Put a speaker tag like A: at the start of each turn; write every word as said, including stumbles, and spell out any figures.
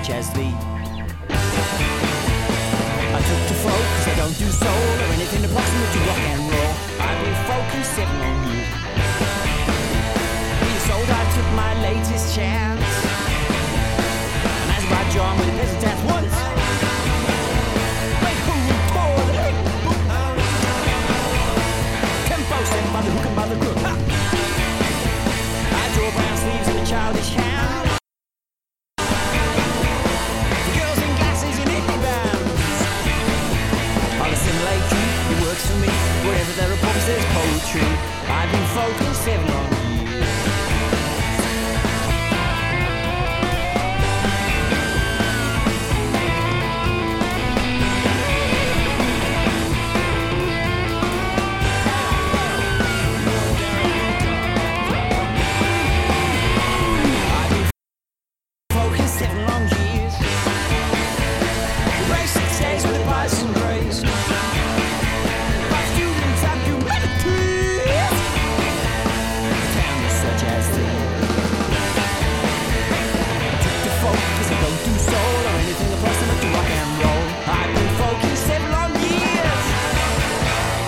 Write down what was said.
A: such as thee. I took to folk cause I don't do soul or anything approximate to rock and roll. I will focus seven on you. Being sold, I took my latest chance. And as by John with a peasant dance once. Like who tore the tempo set by the hook and by the crook. Ha! I draw brown sleeves in a childish hand. The girls in glasses in indie bands. I'll assimilate you, it works for me. Wherever there are poems, there's poetry. I've been focused seven long years. Soul